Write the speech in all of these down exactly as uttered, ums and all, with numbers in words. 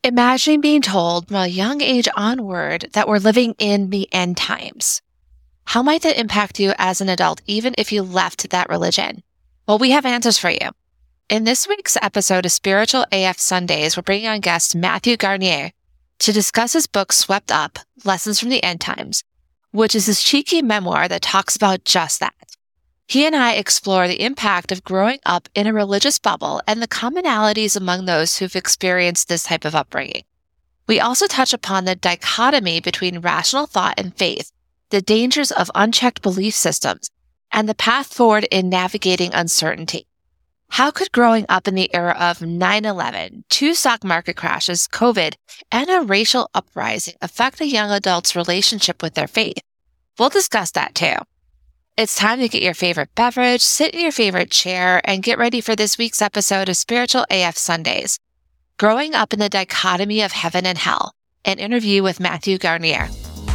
Imagine being told from a young age onward that we're living in the end times. How might that impact you as an adult, even if you left that religion? Well, we have answers for you. In this week's episode of Spiritual A F Sundays, we're bringing on guest Matthew Garnier to discuss his book, Swept Up, Lessons from the End Times, which is his cheeky memoir that talks about just that. He and I explore the impact of growing up in a religious bubble and the commonalities among those who've experienced this type of upbringing. We also touch upon the dichotomy between rational thought and faith, the dangers of unchecked belief systems, and the path forward in navigating uncertainty. How could growing up in the era of nine eleven, two stock market crashes, COVID, and a racial uprising affect a young adult's relationship with their faith? We'll discuss that too. It's time to get your favorite beverage, sit in your favorite chair, and get ready for this week's episode of Spiritual A F Sundays. Growing Up in the Dichotomy of Heaven and Hell, an interview with Matthew Garnier.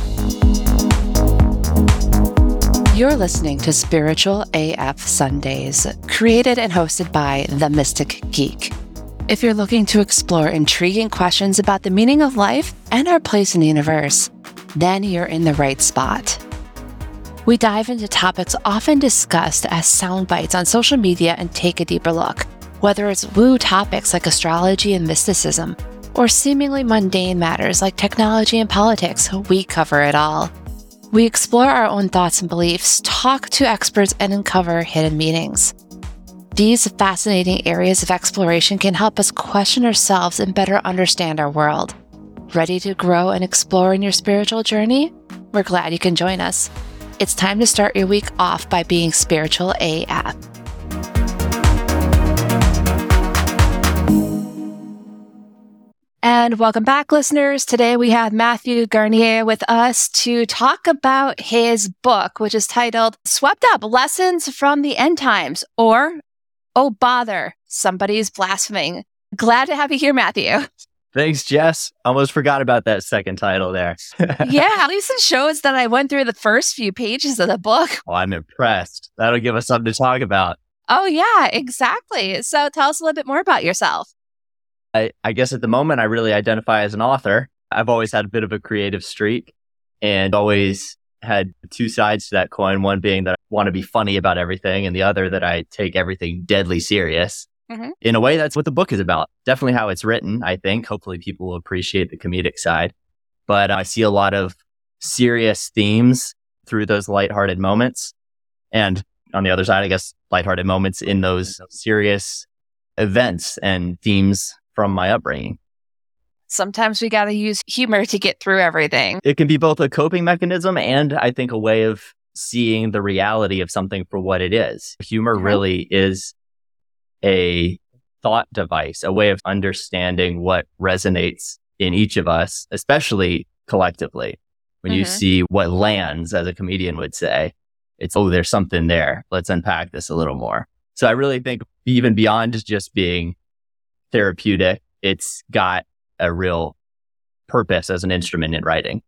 You're listening to Spiritual A F Sundays, created and hosted by The Mystic Geek. If you're looking to explore intriguing questions about the meaning of life and our place in the universe, then you're in the right spot. We dive into topics often discussed as sound bites on social media and take a deeper look. Whether it's woo topics like astrology and mysticism, or seemingly mundane matters like technology and politics, we cover it all. We explore our own thoughts and beliefs, talk to experts, and uncover hidden meanings. These fascinating areas of exploration can help us question ourselves and better understand our world. Ready to grow and explore in your spiritual journey? We're glad you can join us. It's time to start your week off by being Spiritual A F. And welcome back, listeners. Today we have Matthew Garnier with us to talk about his book, which is titled Swept Up, Lessons from the End Times, or Oh Bother, Somebody's Blaspheming. Glad to have you here, Matthew. Thanks, Jess. Almost forgot about that second title there. Yeah, at least it shows that I went through the first few pages of the book. Oh, I'm impressed. That'll give us something to talk about. Oh, yeah, exactly. So tell us a little bit more about yourself. I, I guess at the moment, I really identify as an author. I've always had a bit of a creative streak and always had two sides to that coin. One being that I want to be funny about everything, and the other that I take everything deadly serious. Mm-hmm. In a way, that's what the book is about. Definitely how it's written, I think. Hopefully people will appreciate the comedic side. But I see a lot of serious themes through those lighthearted moments. And on the other side, I guess, lighthearted moments in those serious events and themes from my upbringing. Sometimes we got to use humor to get through everything. It can be both a coping mechanism and, I think, a way of seeing the reality of something for what it is. Humor mm-hmm. really is a thought device, a way of understanding what resonates in each of us, especially collectively. When mm-hmm. you see what lands, as a comedian would say, it's, oh, there's something there. Let's unpack this a little more. So I really think even beyond just being therapeutic, it's got a real purpose as an instrument in writing.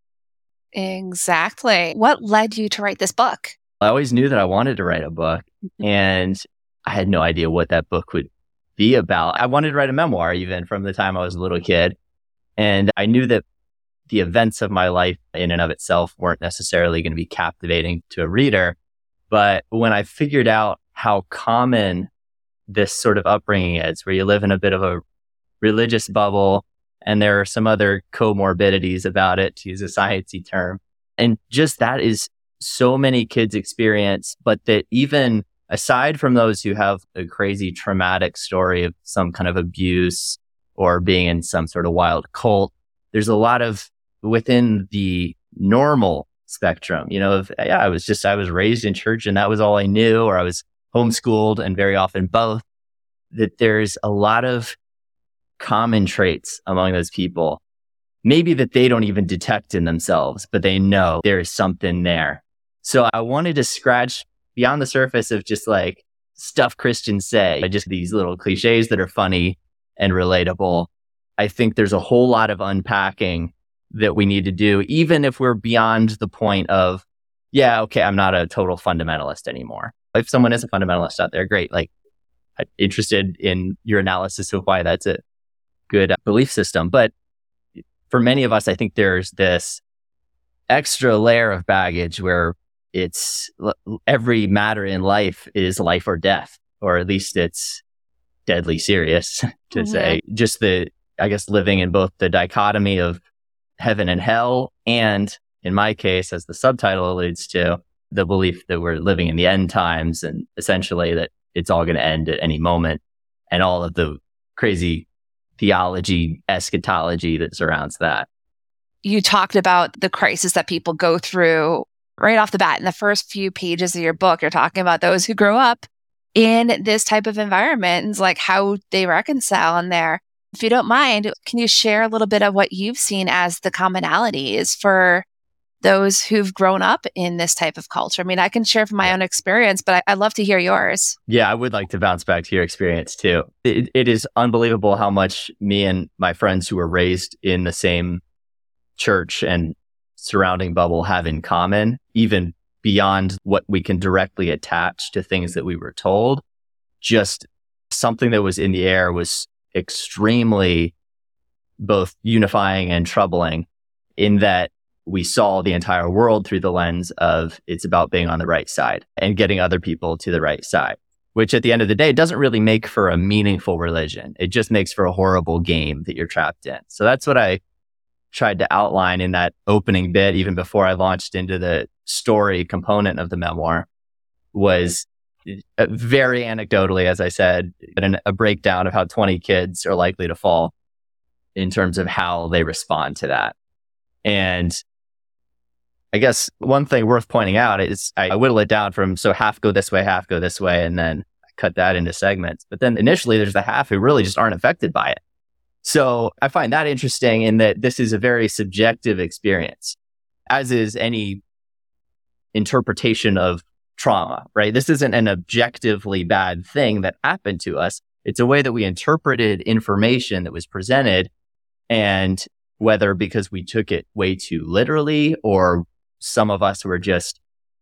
Exactly. What led you to write this book? I always knew that I wanted to write a book, and I had no idea what that book would be about. I wanted to write a memoir even from the time I was a little kid. And I knew that the events of my life in and of itself weren't necessarily going to be captivating to a reader. But when I figured out how common this sort of upbringing is, where you live in a bit of a religious bubble, and there are some other comorbidities about it, to use a sciencey term. And just that is so many kids experience, but that even aside from those who have a crazy traumatic story of some kind of abuse or being in some sort of wild cult, there's a lot of within the normal spectrum, you know, of, yeah, I was just, I was raised in church and that was all I knew, or I was homeschooled, and very often both, that there's a lot of common traits among those people, maybe that they don't even detect in themselves, but they know there is something there. So I wanted to scratch beyond the surface of just like stuff Christians say, just these little cliches that are funny and relatable. I think there's a whole lot of unpacking that we need to do, even if we're beyond the point of, yeah, okay, I'm not a total fundamentalist anymore. If someone is a fundamentalist out there, great. Like, I'm interested in your analysis of why that's a good belief system. But for many of us, I think there's this extra layer of baggage where it's every matter in life is life or death, or at least it's deadly serious to mm-hmm. say. Just the, I guess, living in both the dichotomy of heaven and hell, and in my case, as the subtitle alludes to, the belief that we're living in the end times and essentially that it's all going to end at any moment, and all of the crazy theology, eschatology that surrounds that. You talked about the crisis that people go through right off the bat. In the first few pages of your book, you're talking about those who grow up in this type of environment and like how they reconcile in there. If you don't mind, can you share a little bit of what you've seen as the commonalities for those who've grown up in this type of culture? I mean, I can share from my own experience, but I, I'd love to hear yours. Yeah, I would like to bounce back to your experience too. It, it is unbelievable how much me and my friends who were raised in the same church and surrounding bubble have in common, even beyond what we can directly attach to things that we were told. Just something that was in the air was extremely both unifying and troubling, in that we saw the entire world through the lens of it's about being on the right side and getting other people to the right side, which at the end of the day doesn't really make for a meaningful religion. It just makes for a horrible game that you're trapped in. So that's what I tried to outline in that opening bit, even before I launched into the story component of the memoir, was very anecdotally, as I said, an, a breakdown of how twenty kids are likely to fall in terms of how they respond to that. And I guess one thing worth pointing out is I whittle it down from, so half go this way, half go this way, and then I cut that into segments. But then initially there's the half who really just aren't affected by it. So I find that interesting in that this is a very subjective experience, as is any interpretation of trauma, right? This isn't an objectively bad thing that happened to us. It's a way that we interpreted information that was presented, and whether because we took it way too literally, or some of us were just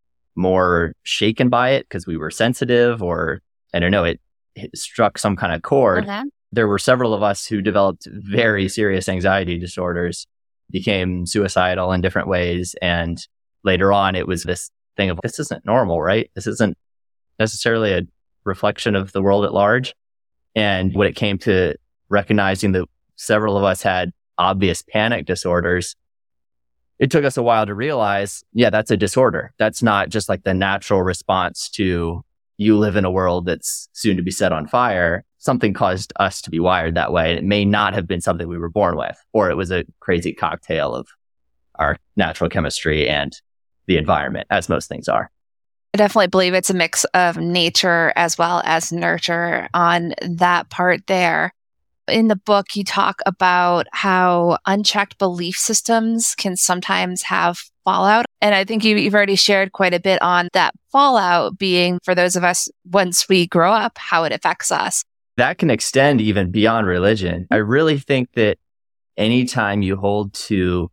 more shaken by it because we were sensitive, or I don't know, it, it struck some kind of chord. Uh-huh. There were several of us who developed very serious anxiety disorders, became suicidal in different ways. And later on, it was this thing of, this isn't normal, right? This isn't necessarily a reflection of the world at large. And when it came to recognizing that several of us had obvious panic disorders, it took us a while to realize, yeah, that's a disorder. That's not just like the natural response to you live in a world that's soon to be set on fire. Something caused us to be wired that way. And it may not have been something we were born with, or it was a crazy cocktail of our natural chemistry and the environment, as most things are. I definitely believe it's a mix of nature as well as nurture on that part there. In the book, you talk about how unchecked belief systems can sometimes have fallout. And I think you, you've already shared quite a bit on that fallout being, for those of us, once we grow up, how it affects us. That can extend even beyond religion. I really think that anytime you hold to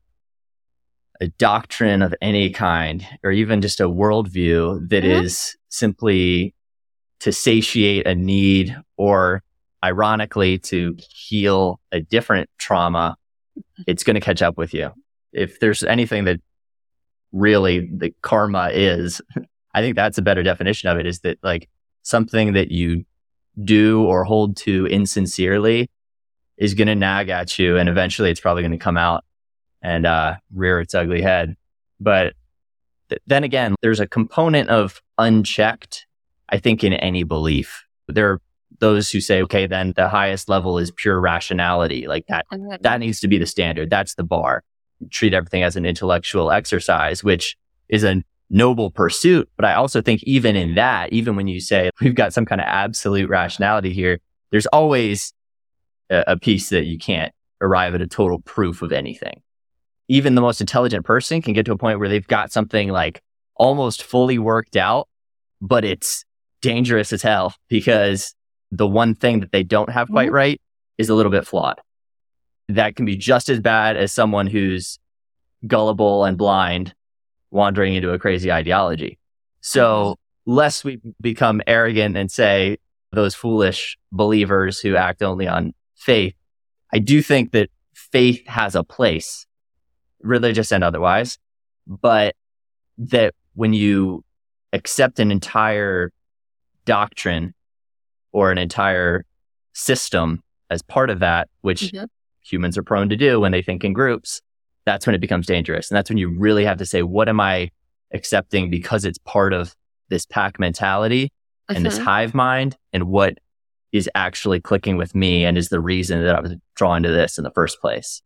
a doctrine of any kind, or even just a worldview that mm-hmm. is simply to satiate a need, or ironically to heal a different trauma, it's going to catch up with you. If there's anything that really the karma is, I think that's a better definition of it, is that like something that you do or hold to insincerely is going to nag at you, and eventually it's probably going to come out and uh, rear its ugly head. But th- then again, there's a component of unchecked, I think, in any belief. There are those who say, okay, then the highest level is pure rationality. Like that, that needs to be the standard. That's the bar. Treat everything as an intellectual exercise, which is a noble pursuit. But I also think even in that, even when you say we've got some kind of absolute rationality here, there's always a, a piece that you can't arrive at a total proof of anything. Even the most intelligent person can get to a point where they've got something like almost fully worked out, but it's dangerous as hell because the one thing that they don't have quite mm-hmm. right is a little bit flawed. That can be just as bad as someone who's gullible and blind wandering into a crazy ideology. So lest we become arrogant and say those foolish believers who act only on faith, I do think that faith has a place, religious and otherwise, but that when you accept an entire doctrine or an entire system as part of that, which mm-hmm. humans are prone to do when they think in groups, that's when it becomes dangerous. And that's when you really have to say, what am I accepting because it's part of this pack mentality mm-hmm. and this hive mind, and what is actually clicking with me and is the reason that I was drawn to this in the first place.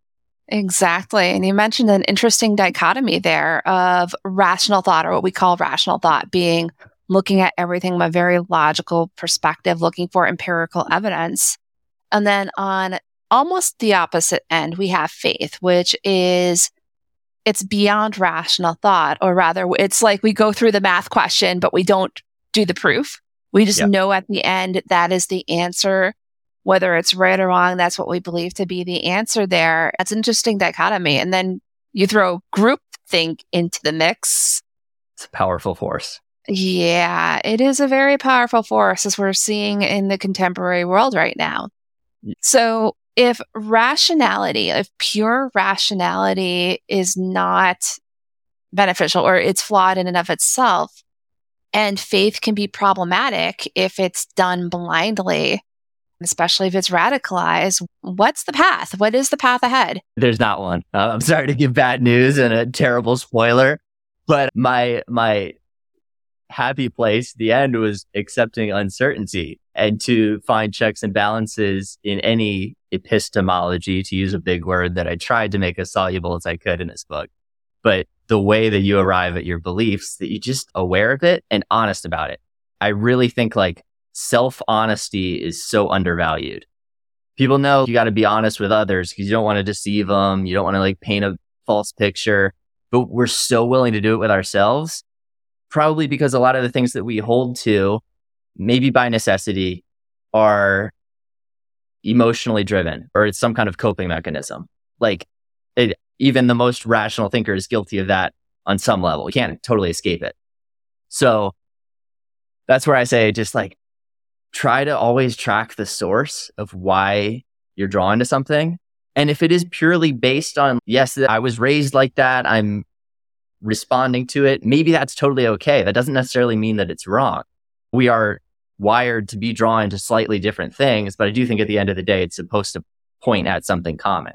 Exactly. And you mentioned an interesting dichotomy there of rational thought, or what we call rational thought, being looking at everything from a very logical perspective, looking for empirical evidence. And then on almost the opposite end, we have faith, which is, it's beyond rational thought, or rather it's like we go through the math question, but we don't do the proof. We just yep. know at the end that is the answer. Whether it's right or wrong, that's what we believe to be the answer there. That's an interesting dichotomy. And then you throw groupthink into the mix. It's a powerful force. Yeah, it is a very powerful force, as we're seeing in the contemporary world right now. Yeah. So if rationality, if pure rationality is not beneficial, or it's flawed in and of itself, and faith can be problematic if it's done blindly, especially if it's radicalized, what's the path? What is the path ahead? There's not one. Uh, I'm sorry to give bad news and a terrible spoiler, but my my happy place, the end, was accepting uncertainty and to find checks and balances in any epistemology, to use a big word that I tried to make as soluble as I could in this book. But the way that you arrive at your beliefs, that you're just aware of it and honest about it. I really think like self-honesty is so undervalued. People know you got to be honest with others because you don't want to deceive them. You don't want to like paint a false picture, but we're so willing to do it with ourselves, probably because a lot of the things that we hold to, maybe by necessity, are emotionally driven, or it's some kind of coping mechanism. Like it, even the most rational thinker is guilty of that on some level. You can't totally escape it. So that's where I say just like, try to always track the source of why you're drawn to something. And if it is purely based on, yes, I was raised like that, I'm responding to it, maybe that's totally okay. That doesn't necessarily mean that it's wrong. We are wired to be drawn to slightly different things, but I do think at the end of the day, it's supposed to point at something common.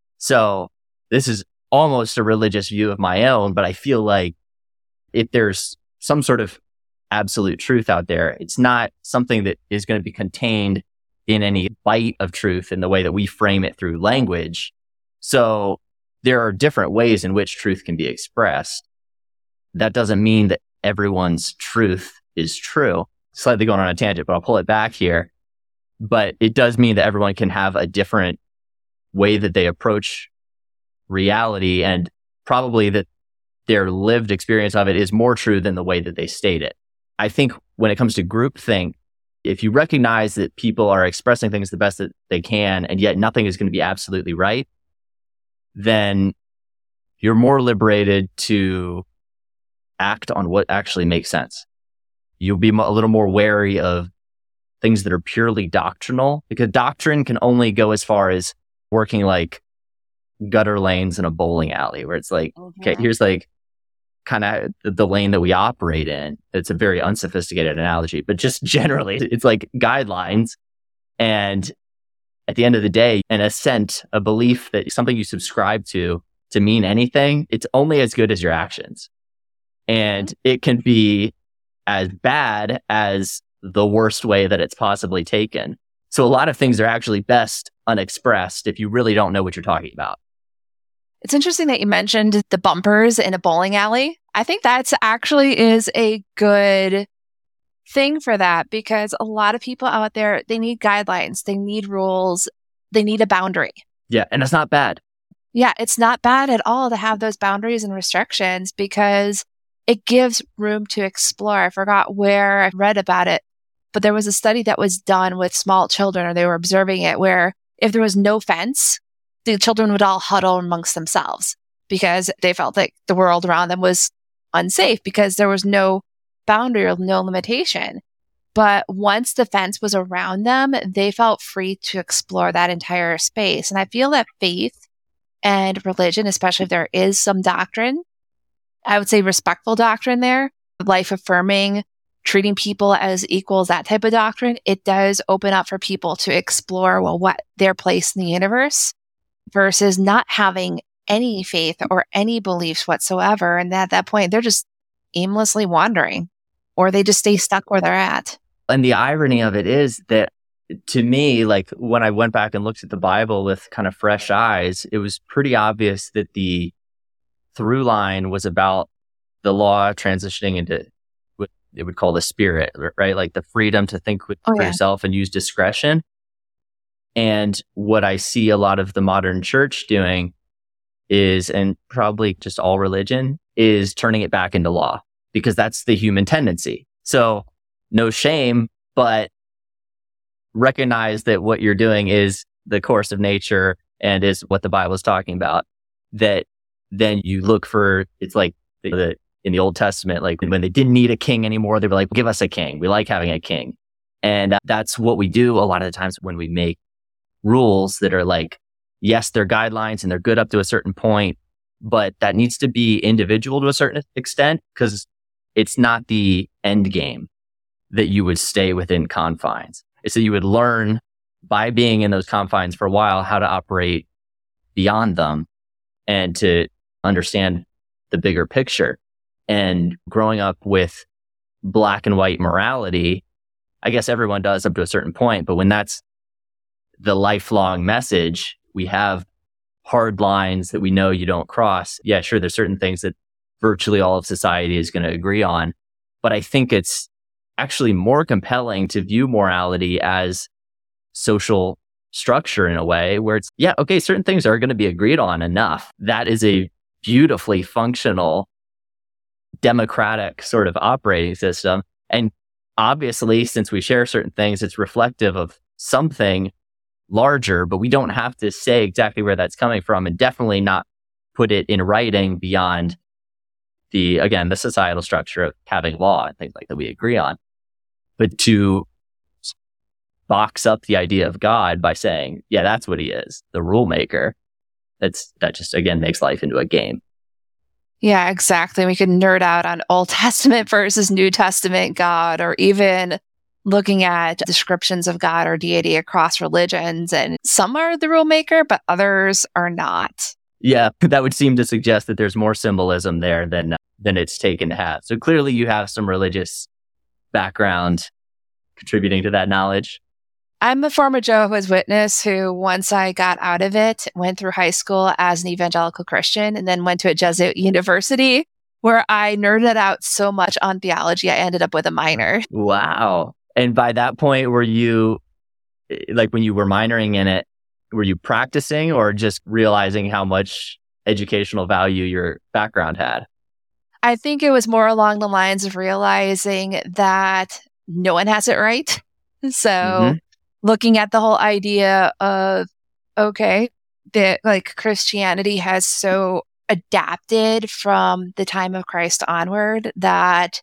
So this is almost a religious view of my own, but I feel like if there's some sort of absolute truth out there, it's not something that is going to be contained in any bite of truth in the way that we frame it through language. So there are different ways in which truth can be expressed. That doesn't mean that everyone's truth is true. Slightly going on a tangent, but I'll pull it back here. But it does mean that everyone can have a different way that they approach reality, and probably that their lived experience of it is more true than the way that they state it. I think when it comes to groupthink, if you recognize that people are expressing things the best that they can, and yet nothing is going to be absolutely right, then you're more liberated to act on what actually makes sense. You'll be a little more wary of things that are purely doctrinal, because doctrine can only go as far as working like gutter lanes in a bowling alley, where it's like, mm-hmm. okay, here's like kind of the lane that we operate in. It's a very unsophisticated analogy, but just generally, it's like guidelines. And at the end of the day, an assent, a belief that something you subscribe to, to mean anything, it's only as good as your actions. And it can be as bad as the worst way that it's possibly taken. So a lot of things are actually best unexpressed if you really don't know what you're talking about. It's interesting that you mentioned the bumpers in a bowling alley. I think that's actually is a good thing for that, because a lot of people out there, they need guidelines, they need rules, they need a boundary. Yeah, and it's not bad. Yeah, it's not bad at all to have those boundaries and restrictions, because it gives room to explore. I forgot where I read about it, but there was a study that was done with small children, or they were observing it, where if there was no fence, the children would all huddle amongst themselves because they felt like the world around them was unsafe because there was no boundary or no limitation. But once the fence was around them, they felt free to explore that entire space. And I feel that faith and religion, especially if there is some doctrine, I would say respectful doctrine there, life affirming, treating people as equals, that type of doctrine, it does open up for people to explore, well, what their place in the universe versus not having any faith or any beliefs whatsoever. And at that point, they're just aimlessly wandering, or they just stay stuck where they're at. And the irony of it is that, to me, like when I went back and looked at the Bible with kind of fresh eyes, it was pretty obvious that the through line was about the law transitioning into what they would call the spirit, right? Like the freedom to think with, Oh, for yeah. yourself and use discretion. And what I see a lot of the modern church doing is, and probably just all religion, is turning it back into law, because that's the human tendency. So no shame, but recognize that what you're doing is the course of nature and is what the Bible is talking about. That then you look for, it's like the, the in the Old Testament, like when they didn't need a king anymore, they were like, give us a king. We like having a king. And that's what we do a lot of the times when we make rules that are like, yes, they're guidelines and they're good up to a certain point, but that needs to be individual to a certain extent, because it's not the end game that you would stay within confines. It's that you would learn by being in those confines for a while how to operate beyond them and to understand the bigger picture. And growing up with black and white morality, I guess everyone does up to a certain point, but when that's the lifelong message, we have hard lines that we know you don't cross. Yeah, sure, there's certain things that virtually all of society is going to agree on, but I think it's actually more compelling to view morality as social structure in a way where it's, yeah, okay, certain things are going to be agreed on enough. That is a beautifully functional democratic sort of operating system. And obviously, since we share certain things, it's reflective of something larger, but we don't have to say exactly where that's coming from, and definitely not put it in writing beyond the, again, the societal structure of having law and things like that we agree on. But to box up the idea of God by saying, yeah, that's what he is, the rule maker, that's, that just, again, makes life into a game. Yeah, exactly. We could nerd out on Old Testament versus New Testament God, or even looking at descriptions of God or deity across religions. And some are the rule maker, but others are not. Yeah, that would seem to suggest that there's more symbolism there than, than it's taken to have. So clearly you have some religious background contributing to that knowledge. I'm a former Jehovah's Witness who, once I got out of it, went through high school as an evangelical Christian and then went to a Jesuit university where I nerded out so much on theology, I ended up with a minor. Wow. And by that point, were you, like when you were minoring in it, were you practicing or just realizing how much educational value your background had? I think it was more along the lines of realizing that no one has it right. So mm-hmm. looking at the whole idea of, okay, that like Christianity has so adapted from the time of Christ onward that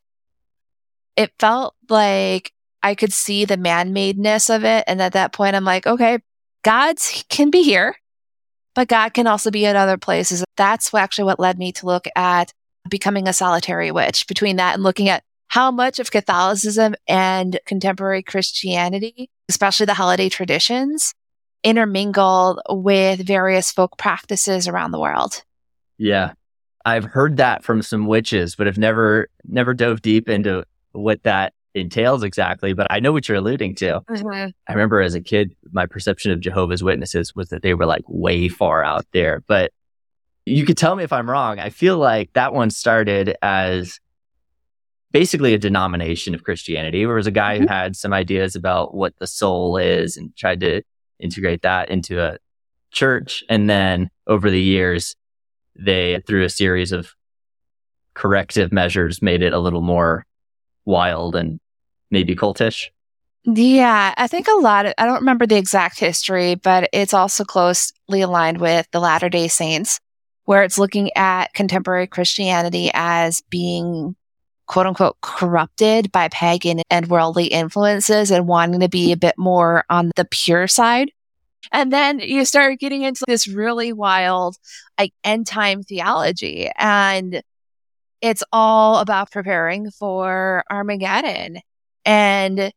it felt like I could see the man-madeness of it. And at that point, I'm like, okay, God can be here, but God can also be in other places. That's actually what led me to look at becoming a solitary witch. Between that and looking at how much of Catholicism and contemporary Christianity, especially the holiday traditions, intermingle with various folk practices around the world. Yeah. I've heard that from some witches, but I've never never dove deep into what that entails exactly, but I know what you're alluding to. Mm-hmm. I remember as a kid, my perception of Jehovah's Witnesses was that they were like way far out there, but you could tell me if I'm wrong. I feel like that one started as basically a denomination of Christianity, where there was a guy mm-hmm. who had some ideas about what the soul is and tried to integrate that into a church. And then over the years, they, through a series of corrective measures, made it a little more wild and maybe cultish. Yeah, I think a lot of, I don't remember the exact history, but it's also closely aligned with the Latter-day Saints, where it's looking at contemporary Christianity as being quote unquote corrupted by pagan and worldly influences and wanting to be a bit more on the pure side. And then you start getting into this really wild, like, end time theology. And it's all about preparing for Armageddon. And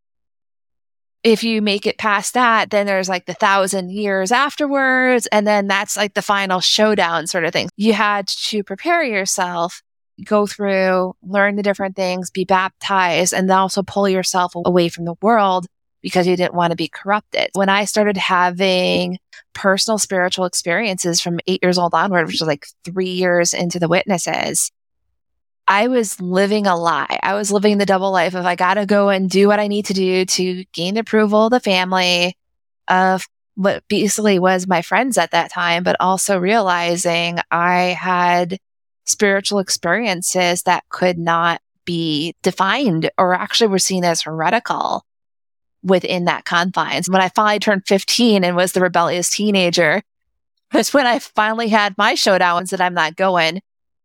if you make it past that, then there's like the thousand years afterwards. And then that's like the final showdown sort of thing. You had to prepare yourself, go through, learn the different things, be baptized, and then also pull yourself away from the world because you didn't want to be corrupted. When I started having personal spiritual experiences from eight years old onward, which was like three years into the witnesses, I was living a lie. I was living the double life of I got to go and do what I need to do to gain the approval of the family, of what basically was my friends at that time, but also realizing I had spiritual experiences that could not be defined or actually were seen as heretical within that confines. When I finally turned fifteen and was the rebellious teenager, that's when I finally had my showdowns that I'm not going.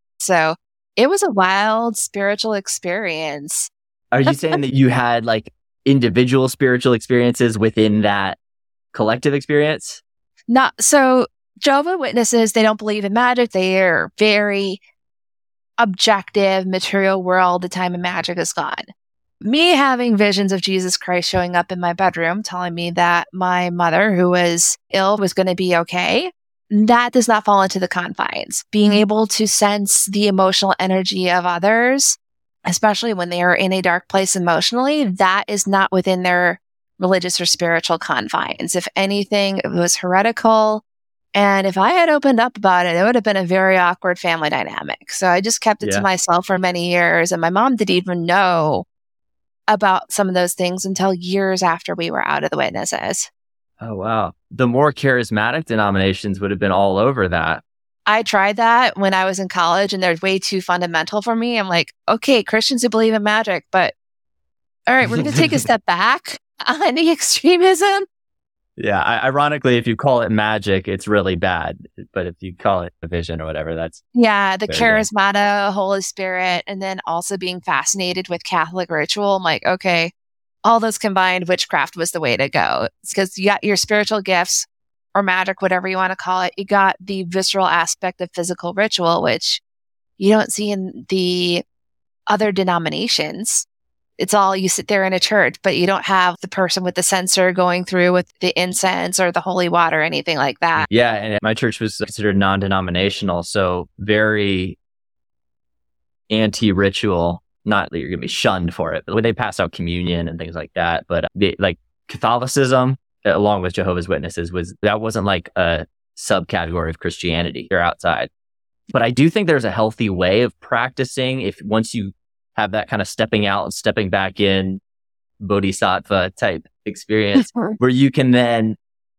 So it was a wild spiritual experience. Are you saying that you had like individual spiritual experiences within that collective experience? Not so. Jehovah's Witnesses, they don't believe in magic. They are very objective, material world. The time of magic is gone. Me having visions of Jesus Christ showing up in my bedroom, telling me that my mother, who was ill, was going to be okay. That does not fall into the confines. Being able to sense the emotional energy of others, especially when they are in a dark place emotionally, that is not within their religious or spiritual confines. If anything, it was heretical. And if I had opened up about it, it would have been a very awkward family dynamic. So I just kept it Yeah. to myself for many years. And my mom didn't even know about some of those things until years after we were out of the witnesses. Oh, wow. The more charismatic denominations would have been all over that. I tried that when I was in college and they're way too fundamental for me. I'm like, okay, Christians who believe in magic, but all right, we're going to take a step back on the extremism. Yeah. I, ironically, if you call it magic, it's really bad. But if you call it a vision or whatever, that's... Yeah, the Very charismata, Holy Spirit, and then also being fascinated with Catholic ritual. I'm like, okay, all those combined, witchcraft was the way to go. Because you got your spiritual gifts or magic, whatever you want to call it. You got the visceral aspect of physical ritual, which you don't see in the other denominations. It's all you sit there in a church, but you don't have the person with the censer going through with the incense or the holy water or anything like that. Yeah. And my church was considered non-denominational. So very anti-ritual. Not that you're going to be shunned for it, but when they pass out communion and things like that. But they, like Catholicism, along with Jehovah's Witnesses, was that wasn't like a subcategory of Christianity. They're outside. But I do think there's a healthy way of practicing if once you have that kind of stepping out and stepping back in bodhisattva type experience where you can then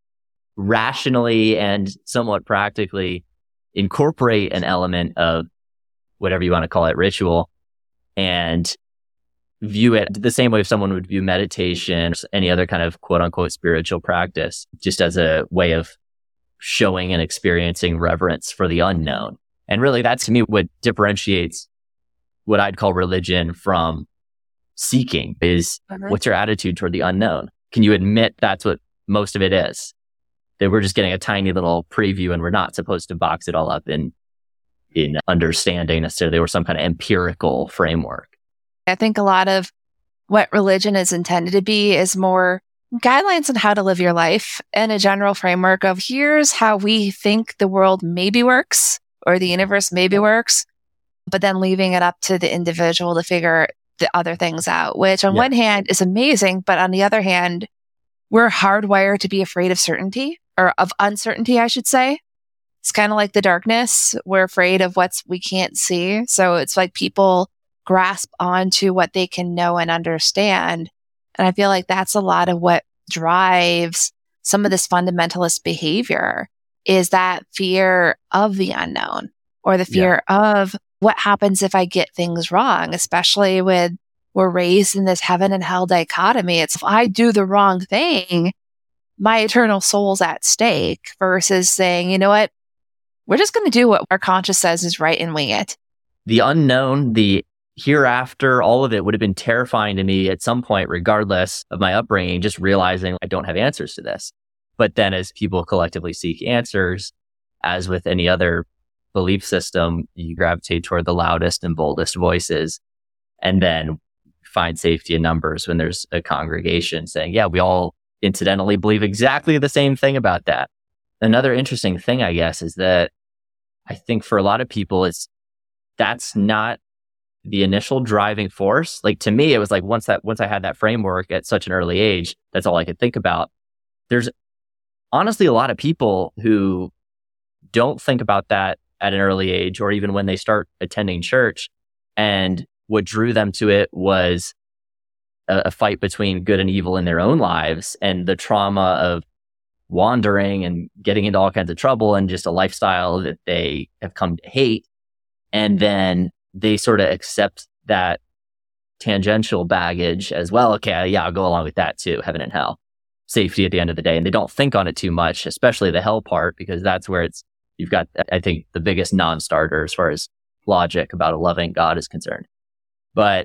rationally and somewhat practically incorporate an element of whatever you want to call it, ritual, and view it the same way someone would view meditation or any other kind of quote unquote spiritual practice, just as a way of showing and experiencing reverence for the unknown. And really, that's to me what differentiates what I'd call religion from seeking is Uh-huh. what's your attitude toward the unknown? Can you admit that's what most of it is? That we're just getting a tiny little preview and we're not supposed to box it all up in in understanding necessarily or some kind of empirical framework. I think a lot of what religion is intended to be is more guidelines on how to live your life and a general framework of here's how we think the world maybe works or the universe maybe works, but then leaving it up to the individual to figure the other things out, which on Yeah. one hand is amazing, but on the other hand, we're hardwired to be afraid of certainty or of uncertainty, I should say. It's kind of like the darkness. We're afraid of what's we can't see. So it's like people grasp onto what they can know and understand. And I feel like that's a lot of what drives some of this fundamentalist behavior is that fear of the unknown or the fear of what happens if I get things wrong, especially with we're raised in this heaven and hell dichotomy. It's if I do the wrong thing, my eternal soul's at stake versus saying, you know what? We're just going to do what our conscience says is right and wing it. The unknown, the hereafter, all of it would have been terrifying to me at some point, regardless of my upbringing, just realizing I don't have answers to this. But then as people collectively seek answers, as with any other belief system, you gravitate toward the loudest and boldest voices, and then find safety in numbers when there's a congregation saying, yeah, we all incidentally believe exactly the same thing about that. Another interesting thing, I guess, is that I think for a lot of people, it's that's not the initial driving force. Like to me, it was like once that once I had that framework at such an early age, that's all I could think about. There's honestly a lot of people who don't think about that at an early age or even when they start attending church. And what drew them to it was a, a fight between good and evil in their own lives and the trauma of wandering and getting into all kinds of trouble and just a lifestyle that they have come to hate. And then they sort of accept that tangential baggage as well. Okay, yeah, I'll go along with that too, heaven and hell, safety at the end of the day. And they don't think on it too much, especially the hell part, because that's where it's, you've got, I think, the biggest non-starter as far as logic about a loving God is concerned. But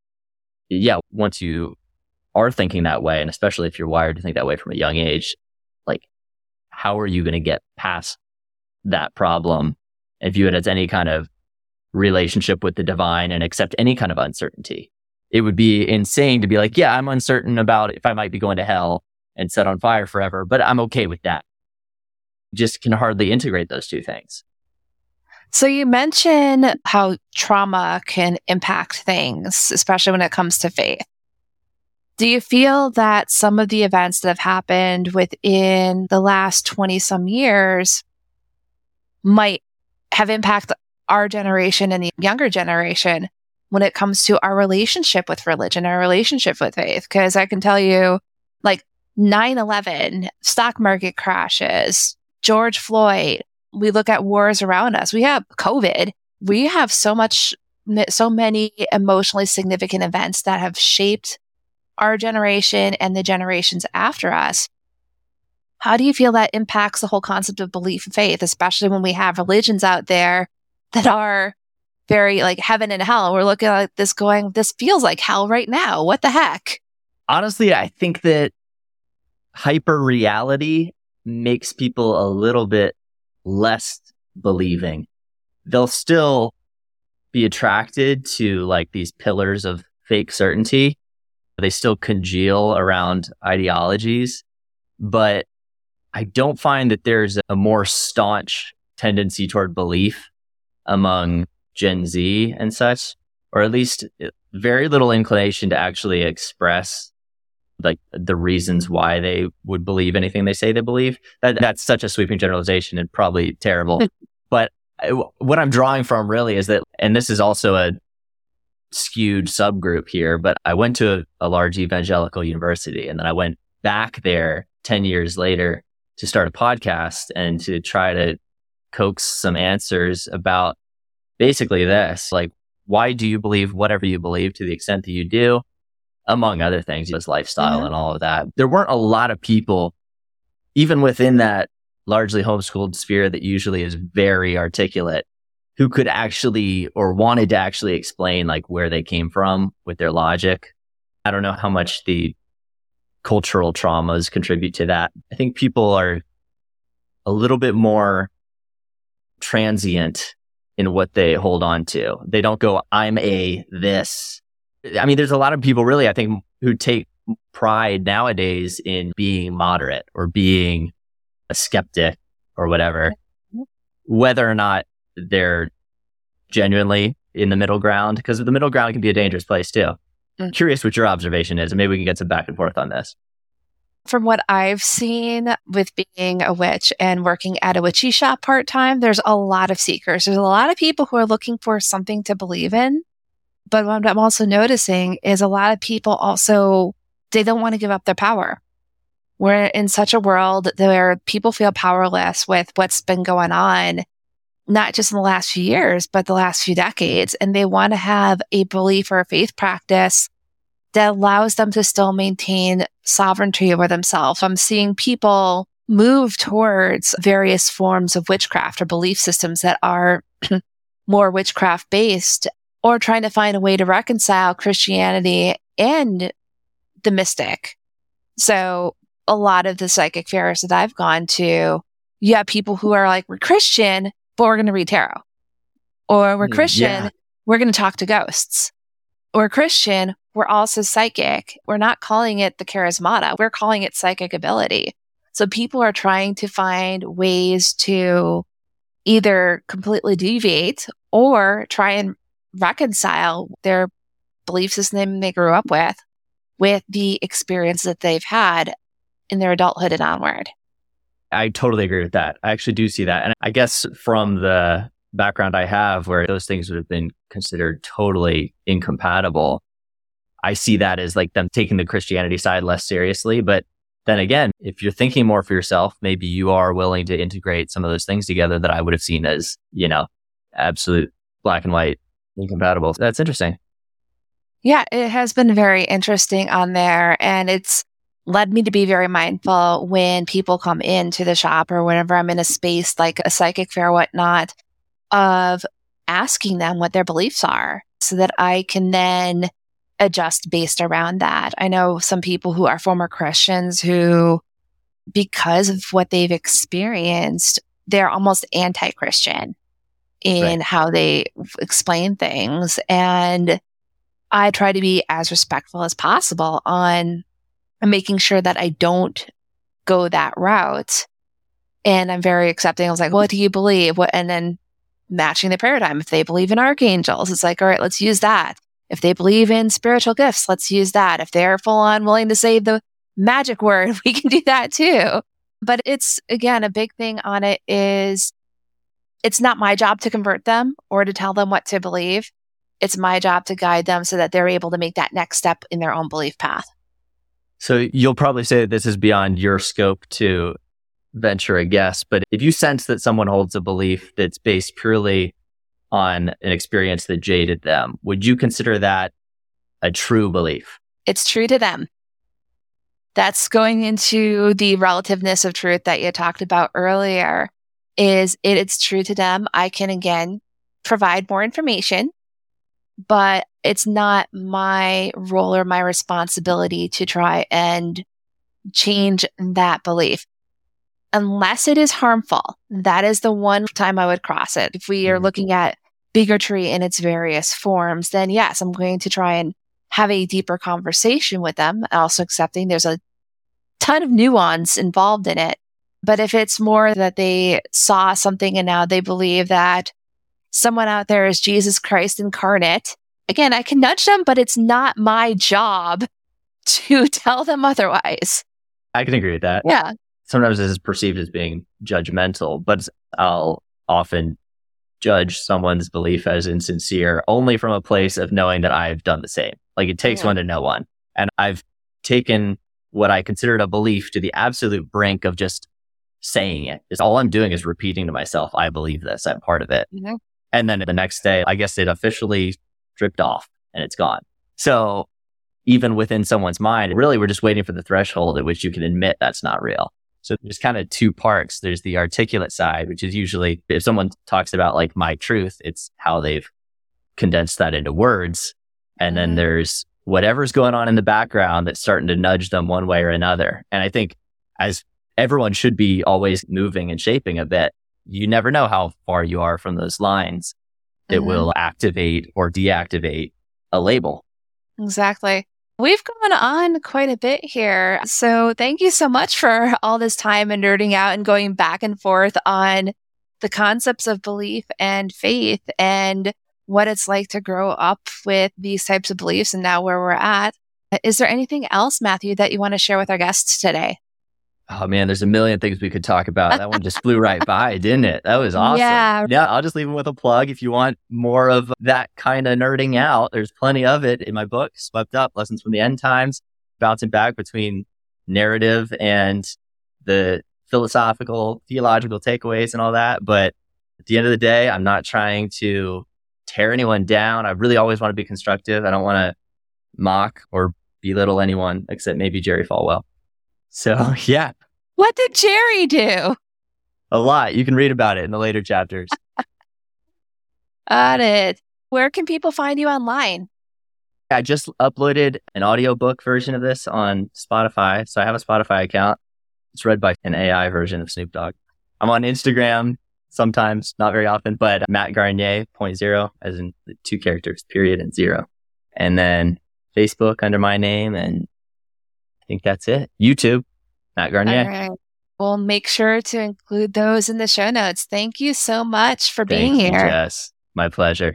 yeah, once you are thinking that way, and especially if you're wired to think that way from a young age, like, how are you going to get past that problem and view it as any kind of relationship with the divine and accept any kind of uncertainty? It would be insane to be like, yeah, I'm uncertain about if I might be going to hell and set on fire forever, but I'm okay with that. Just can hardly integrate those two things. So you mentioned how trauma can impact things, especially when it comes to faith. Do you feel that some of the events that have happened within the last twenty some years might have impacted our generation and the younger generation when it comes to our relationship with religion, our relationship with faith? Because I can tell you, like nine eleven, stock market crashes, George Floyd, we look at wars around us. We have COVID. We have so much, so many emotionally significant events that have shaped our generation and the generations after us. How do you feel that impacts the whole concept of belief and faith, especially when we have religions out there that are very like heaven and hell? We're looking at this going, this feels like hell right now. What the heck? Honestly, I think that hyper reality makes people a little bit less believing. They'll still be attracted to like these pillars of fake certainty. They still congeal around ideologies, but I don't find that there's a more staunch tendency toward belief among Gen Z and such, or at least very little inclination to actually express like the reasons why they would believe anything they say they believe. That, that's such a sweeping generalization and probably terrible. But I, what I'm drawing from really is that, and this is also a skewed subgroup here, but I went to a, a large evangelical university, and then I went back there ten years later to start a podcast and to try to coax some answers about basically this, like, why do you believe whatever you believe to the extent that you do, among other things, this lifestyle mm-hmm. and all of that. There weren't a lot of people, even within that largely homeschooled sphere that usually is very articulate, who could actually or wanted to actually explain like where they came from with their logic. I don't know how much the cultural traumas contribute to that. I think people are a little bit more transient in what they hold on to. They don't go, I'm a this. I mean, there's a lot of people really, I think, who take pride nowadays in being moderate or being a skeptic or whatever, whether or not they're genuinely in the middle ground, because the middle ground can be a dangerous place too. Mm. Curious what your observation is, and maybe we can get some back and forth on this. From what I've seen with being a witch and working at a witchy shop part-time, there's a lot of seekers. There's a lot of people who are looking for something to believe in. But what I'm also noticing is a lot of people also, they don't want to give up their power. We're in such a world where people feel powerless with what's been going on, not just in the last few years, but the last few decades. And they want to have a belief or a faith practice that allows them to still maintain sovereignty over themselves. I'm seeing people move towards various forms of witchcraft or belief systems that are more witchcraft based. or trying to find a way to reconcile Christianity and the mystic. So a lot of the psychic fairs that I've gone to, you have people who are like, we're Christian, but we're going to read tarot. Or we're Christian, yeah. we're going to talk to ghosts. Or Christian, we're also psychic. We're not calling it the charismata. We're calling it psychic ability. So people are trying to find ways to either completely deviate or try and reconcile their belief system they grew up with with the experience that they've had in their adulthood and onward. I totally agree with that. I actually do see that. And I guess from the background I have where those things would have been considered totally incompatible, I see that as like them taking the Christianity side less seriously. But then again, if you're thinking more for yourself, maybe you are willing to integrate some of those things together that I would have seen as, you know, absolute black and white incompatible. That's interesting. Yeah, it has been very interesting on there. And it's led me to be very mindful when people come into the shop or whenever I'm in a space like a psychic fair or whatnot, of asking them what their beliefs are so that I can then adjust based around that. I know some people who are former Christians who, because of what they've experienced, they're almost anti-Christian in right. how they explain things. And I try to be as respectful as possible on making sure that I don't go that route. And I'm very accepting. I was like, what do you believe? What? And then matching the paradigm. If they believe in archangels, it's like, all right, let's use that. If they believe in spiritual gifts, let's use that. If they're full on willing to say the magic word, we can do that too. But it's, again, a big thing on it is it's not my job to convert them or to tell them what to believe. It's my job to guide them so that they're able to make that next step in their own belief path. So you'll probably say that this is beyond your scope to venture a guess, but if you sense that someone holds a belief that's based purely on an experience that jaded them, would you consider that a true belief? It's true to them. That's going into the relativeness of truth that you talked about earlier. Is it, it's true to them. I can, again, provide more information, but it's not my role or my responsibility to try and change that belief. Unless it is harmful. That is the one time I would cross it. If we are looking at bigotry in its various forms, then yes, I'm going to try and have a deeper conversation with them, also accepting there's a ton of nuance involved in it. But if it's more that they saw something and now they believe that someone out there is Jesus Christ incarnate, again, I can nudge them, but it's not my job to tell them otherwise. I can agree with that. Yeah. Sometimes this is perceived as being judgmental, but I'll often judge someone's belief as insincere only from a place of knowing that I've done the same. Like it takes yeah. one to know one. And I've taken what I considered a belief to the absolute brink of just saying it. It's all I'm doing is repeating to myself, I believe this, I'm part of it. Mm-hmm. And then the next day, I guess it officially dripped off and it's gone. So even within someone's mind, really, we're just waiting for the threshold at which you can admit that's not real. So there's kind of two parts. There's the articulate side, which is usually if someone talks about like my truth, it's how they've condensed that into words. And then there's whatever's going on in the background that's starting to nudge them one way or another. And I think as everyone should be always moving and shaping a bit, you never know how far you are from those lines that mm-hmm. will activate or deactivate a label. Exactly. We've gone on quite a bit here. So thank you so much for all this time and nerding out and going back and forth on the concepts of belief and faith and what it's like to grow up with these types of beliefs and now where we're at. Is there anything else, Matthew, that you want to share with our guests today? Oh man, there's a million things we could talk about. That one just flew right by, didn't it? That was awesome. Yeah. Yeah, I'll just leave it with a plug. If you want more of that kind of nerding out, there's plenty of it in my book, Swept Up, Lessons from the End Times, bouncing back between narrative and the philosophical, theological takeaways and all that. But at the end of the day, I'm not trying to tear anyone down. I really always want to be constructive. I don't want to mock or belittle anyone except maybe Jerry Falwell. So, yeah. What did Jerry do? A lot. You can read about it in the later chapters. Got it. Where can people find you online? I just uploaded an audiobook version of this on Spotify. So I have a Spotify account. It's read by an A I version of Snoop Dogg. I'm on Instagram sometimes, not very often, but Matt Garnier point zero, as in the two characters, period and zero. And then Facebook under my name. And I think that's it. YouTube, Matt Garnier. All right. We'll make sure to include those in the show notes. Thank you so much for being Thank you, here. Jess. My pleasure.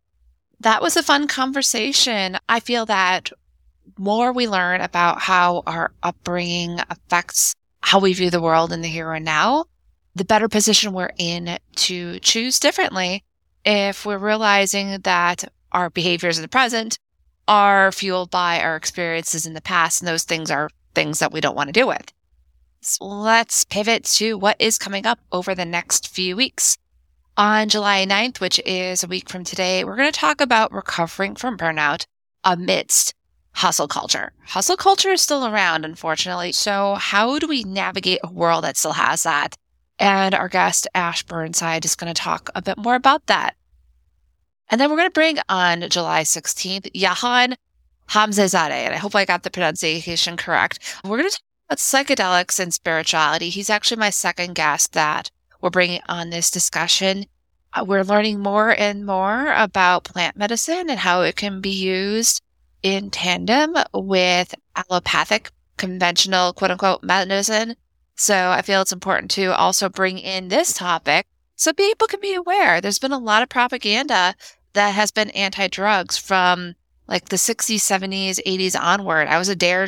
That was a fun conversation. I feel that more we learn about how our upbringing affects how we view the world in the here and now, the better position we're in to choose differently if we're realizing that our behaviors in the present are fueled by our experiences in the past, and those things are things that we don't want to deal with. So let's pivot to what is coming up over the next few weeks. On July ninth, which is a week from today, we're going to talk about recovering from burnout amidst hustle culture. Hustle culture is still around, unfortunately. So how do we navigate a world that still has that? And our guest, Ash Burnside, is going to talk a bit more about that. And then we're going to bring on July sixteenth, Jahan Hamzezadeh, and I hope I got the pronunciation correct. We're going to talk about psychedelics and spirituality. He's actually my second guest that we're bringing on this discussion. Uh, we're learning more and more about plant medicine and how it can be used in tandem with allopathic, conventional, quote unquote, medicine. So I feel it's important to also bring in this topic so people can be aware. There's been a lot of propaganda that has been anti-drugs from like the sixties, seventies, eighties onward. I was a DARE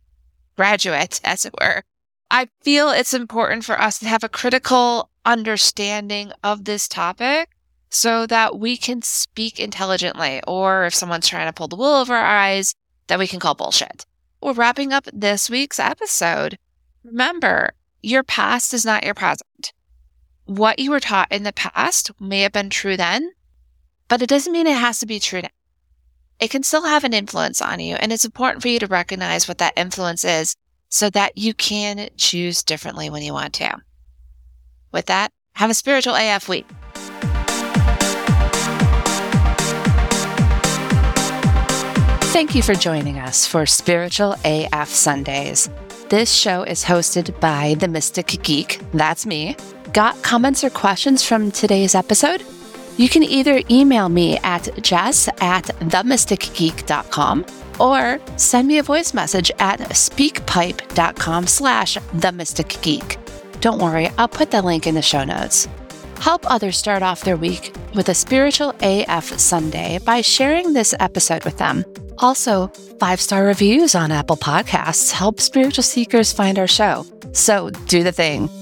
graduate, as it were. I feel it's important for us to have a critical understanding of this topic so that we can speak intelligently, or if someone's trying to pull the wool over our eyes, that we can call bullshit. We're wrapping up this week's episode. Remember, your past is not your present. What you were taught in the past may have been true then, but it doesn't mean it has to be true now. It can still have an influence on you, and it's important for you to recognize what that influence is so that you can choose differently when you want to. With that, have a spiritual A F week. Thank you for joining us for Spiritual A F Sundays. This show is hosted by The Mystic Geek. That's me. Got comments or questions from today's episode? You can either email me at jess at the mystic geek dot com or send me a voice message at speakpipe.com slash themysticgeek. Don't worry, I'll put the link in the show notes. Help others start off their week with a Spiritual A F Sunday by sharing this episode with them. Also, five-star reviews on Apple Podcasts help spiritual seekers find our show. So do the thing.